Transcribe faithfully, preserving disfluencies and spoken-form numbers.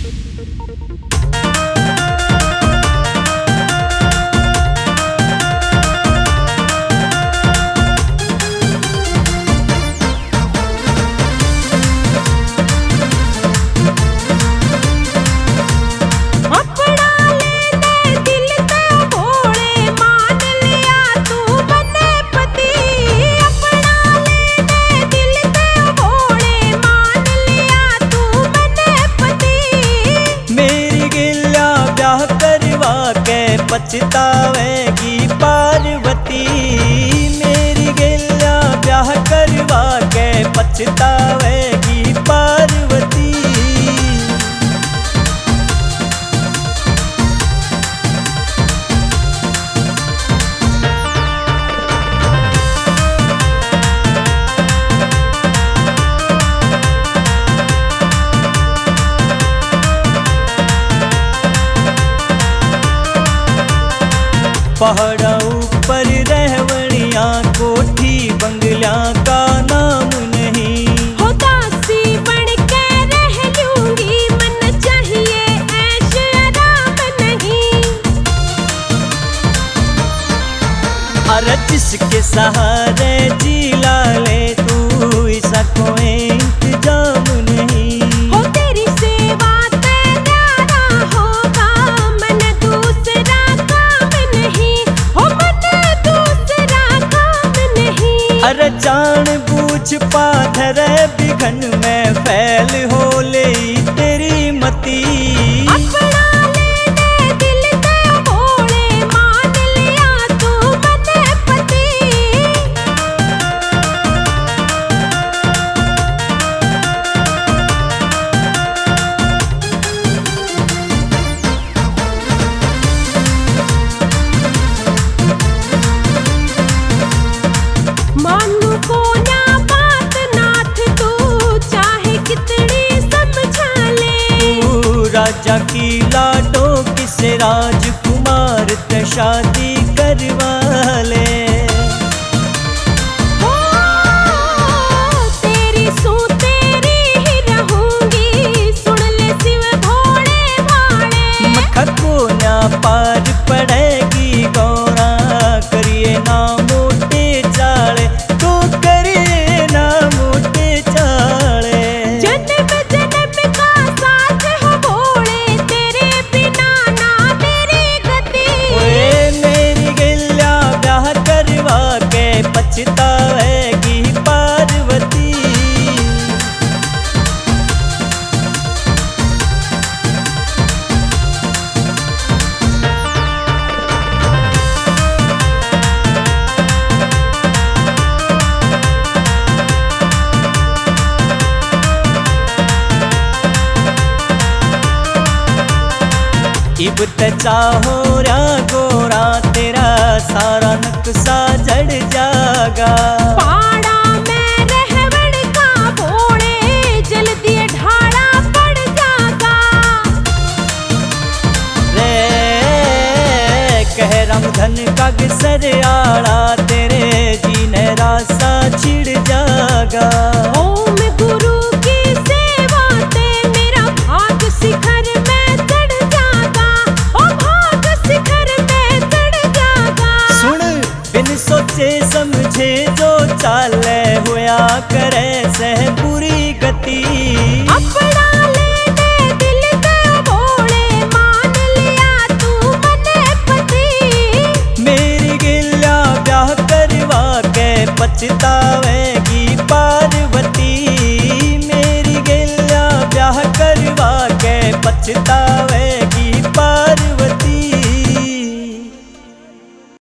पछतावेगी पार्वती, मेरी गिल्ला ब्याह करवा के पछतावेगी पार्वती। पहाड़ा ऊपर रहवणिया कोठी बंगला का नाम नहीं, हो दासी बन के रह लूंगी, मन चाहिए ऐश आराम नहीं। अरे जिसके सहारे जीला ले तू ऐसा कोई इंतजाम नहीं, हो तेरी सेवा तेरा होगा मन दूसरा काम नहीं, हो मन दूसरा काम नहीं। अरे जान बूझ पाथर बिघन में फैल हो ले तेरी मती, अपना लेने दिल के भोले मान लिया तू मन पति। मानू को ना बात नाथ तू चाहे कितनी समझा ले, तू राजा की लाडो किसे राजकुमार ते शादी करवा ले। हो तेरी सू तेरी ही रहूंगी, सुन ले शिव भोले भाले। मखा को ना पार पड़ेगी गौरा, करिए ना मोटे चाले, तो करिए ना मोटे चाले। जन्म जन्म का साथ हो भोले, तेरे बिना ना मेरी गति। ओए मेरी गिल्ला ब्याह करवा के पछतावेगी पार्वती। इब त चाहो रा गोरा तेरा सारा नक्शा जड़ जागा, पाड़ा में रहवण का भोले जल्दी ढाला पड़ जागा। रे कह रामधन का गसर आड़ा तेरे जीने रासा छिड़ जागा। ओम गुरु की सेवा ते मेरा भाग शिखर में चढ़ जागा, ओ भाग शिखर में चढ़ जागा। सुन बिन सोचे समझे जो चाले हुआ करे सह बुरी गति, अपना लेने दिल के भोले मान लिया तू मन पति। मेरी गिल्ला ब्याह करवा के पछतावेगी पार्वती, मेरी गिल्ला ब्याह करवा के पछता